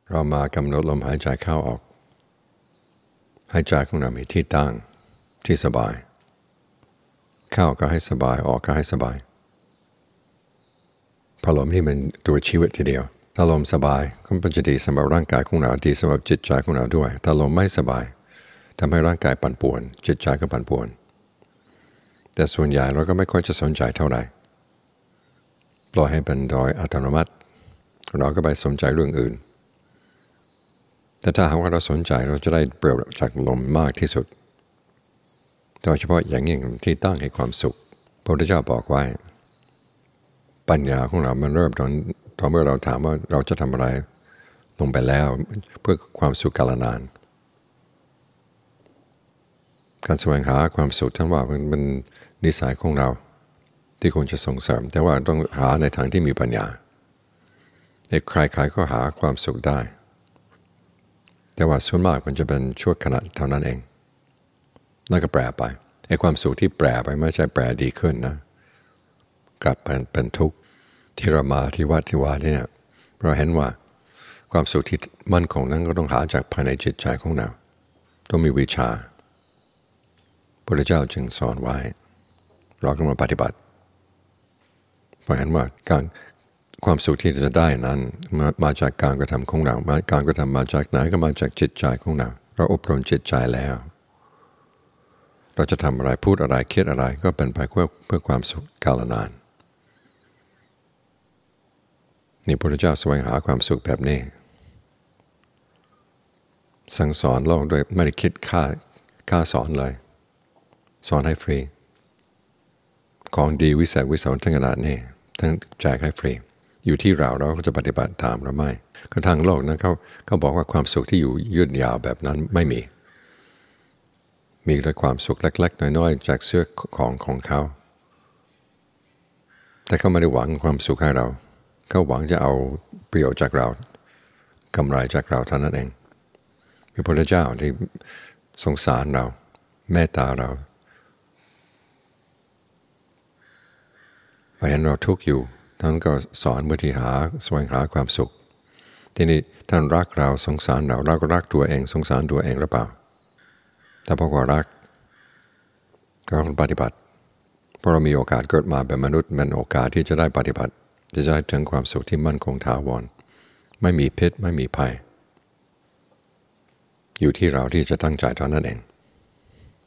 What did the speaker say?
เรามากำหนดลมหายใจเข้าออกหายใจของเรามีที่ตั้งที่สบายเข้าก็ให้สบายออกก็ให้สบายพอลมที่มันตัวชีวิตทีเดียวถ้าลมสบายก็เป็นจะดีสำหรับร่างกายของเราดีสำหรับจิตใจของเราด้วยถ้าลมไม่สบายทำให้ร่างกายปั่นป่วนจิตใจก็ปั่นป่วนแต่ส่วนใหญ่เราก็ไม่ค่อยจะสนใจเท่าไหร่ปล่อยให้เป็นโดยอัตโนมัติเราก็ไปสนใจเรื่องอื่นแต่ถ้าหากว่าเราสนใจเราจะได้ประโยชน์จากลมมากที่สุดโดยเฉพาะอย่างยิ่งที่ตั้งให้ความสุขพระพุทธเจ้าบอกไว้ปัญญาของเรามันเริ่มตอนเมื่อเราถามว่าเราจะทำอะไรลงไปแล้วเพื่อความสุขกาลนานการแสวงหาความสุขท่านว่ามันนิสัยของเราที่ควรจะส่งเสริมแต่ว่าต้องหาในทางที่มีปัญญาใครๆก็หาความสุขได้แต่ว่าส่วนมากมันจะเป็นชั่วขณะเท่านั้นเองแล้วก็แปรไปความสุขที่แปรไปไม่ใช่แปรดีขึ้นนะกลับเป็นทุกข์ที่เรามาที่วัดที่วาเนี่ยเราเห็นว่าความสุขที่มั่นคงนั้นก็ต้องหาจากภายในจิตใจของเราต้องมีวิชาพระเจ้าจึงสอนไว้เราก็มาปฏิบัติเพราะเห็นว่าความสุขที่จะได้นั้นมาจากการกระทำของเราการกระทำมาจากไหนก็มาจากจิตใจของเราเราอบรมจิตใจแล้วเราจะทำอะไรพูดอะไรคิดอะไรก็เป็นไปเพื่อความสุขกาลนานนี่พระพุทธเจ้าแสวงหาความสุขแบบนี้สั่งสอนโลกโดยไม่ได้คิดค่าสอนเลยสอนให้ฟรีของดีวิเศษวิโสทั้งขนาดนี้ทั้งแจกให้ฟรีอยู่ที่เราก็จะปฏิบัติตามหรือไม่ก็ทางโลกนะเขาบอกว่าความสุขที่อยู่ยืดยาวแบบนั้นไม่มีแต่ความสุขเล็กๆน้อยๆจากเสื้อของเขาแต่เขาไม่ได้หวังความสุขให้เราเขาหวังจะเอาประโยชน์จากเรากำไรจากเราเท่านั้นเองพระพุทธเจ้าที่สงสารเราเมตตาเราเห็นเราทุกข์อยู่ท่านก็สอนวิธีแสวงหาความสุขทีนี้ท่านรักเราสงสารเราก็รักตัวเองสงสารตัวเองหรือเปล่าถ้าพอรักก็ต้องปฏิบัติเพราะเรามีโอกาสเกิดมาเป็นมนุษย์เป็นโอกาสที่จะได้ปฏิบัติจะได้ถึงความสุขที่มั่นคงถาวรไม่มีพิษไม่มีภัยอยู่ที่เราที่จะตั้งใจเท่านั้นเอง